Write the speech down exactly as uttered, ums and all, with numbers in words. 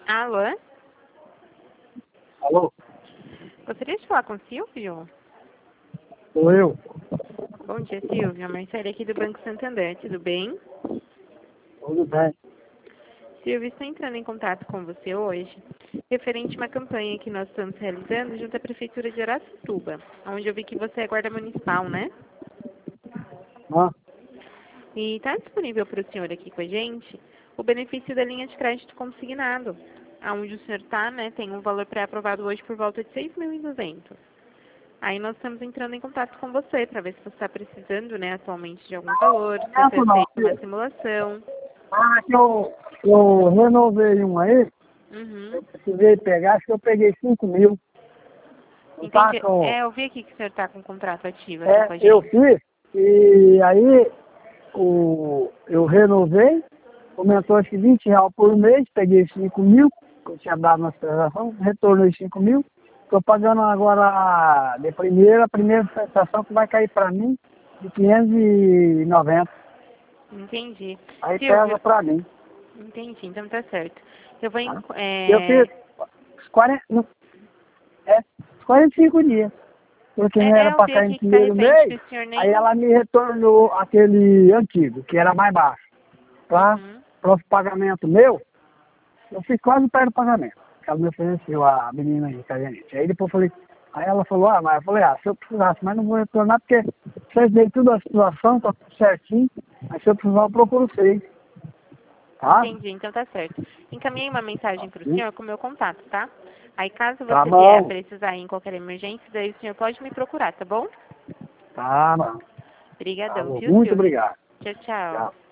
Alô? Alô? Gostaria de falar com o Silvio? Sou eu. Bom dia, Silvio. A Marcela aqui do Banco Santander. Tudo bem? Tudo bem. Silvio, estou entrando em contato com você hoje, referente a uma campanha que nós estamos realizando junto à Prefeitura de Araçatuba, onde eu vi que você é guarda municipal, né? Ah, E está disponível para o senhor aqui com a gente o benefício da linha de crédito consignado, aonde o senhor está, né, tem um valor pré-aprovado hoje por volta de seis mil e duzentos. Aí nós estamos entrando em contato com você para ver se você está precisando, né, atualmente de algum valor, se você essa não. aceita uma simulação. Ah, que eu, eu renovei um aí, Uhum. precisei pegar, acho que eu peguei cinco mil. Não tá Entendi. com... É, eu vi aqui que o senhor está com um contrato ativo aqui É, com a eu gente. fiz, e aí o, eu renovei, aumentou acho que vinte reais por mês, peguei cinco mil, que eu tinha dado na prestação, retornei cinco mil. Estou pagando agora de primeira, a primeira prestação que vai cair para mim de quinhentos e noventa. Entendi. Aí pesa Silvio, para mim. entendi, então tá certo. Eu vou, Tá? enco- Eu é, fiz quarenta, não, é, quarenta e cinco dias, porque não é, é, era eu para vi cair no aqui que tá primeiro recente, mês, que o senhor aí nem... ela me retornou aquele antigo, que era mais baixo. Para Uhum. o pagamento meu, eu fiz quase perto do pagamento. Ela me ofereceu, a menina aí, com a gente. Aí depois eu falei, aí ela falou, ah, mas eu falei, ah, se eu precisasse, mas não vou retornar, porque vocês veem tudo a situação, tá tudo certinho, mas se eu precisar, eu procuro vocês. Tá? Entendi, então tá certo. Encaminhei uma mensagem para o Hum? senhor com o meu contato, tá? Aí caso Tá você vier a bom. precisar em qualquer emergência, daí o senhor pode me procurar, tá bom? Tá bom. Tá Obrigadão, bom. viu, Muito Silvio? obrigado. Tchau, tchau. Tchau.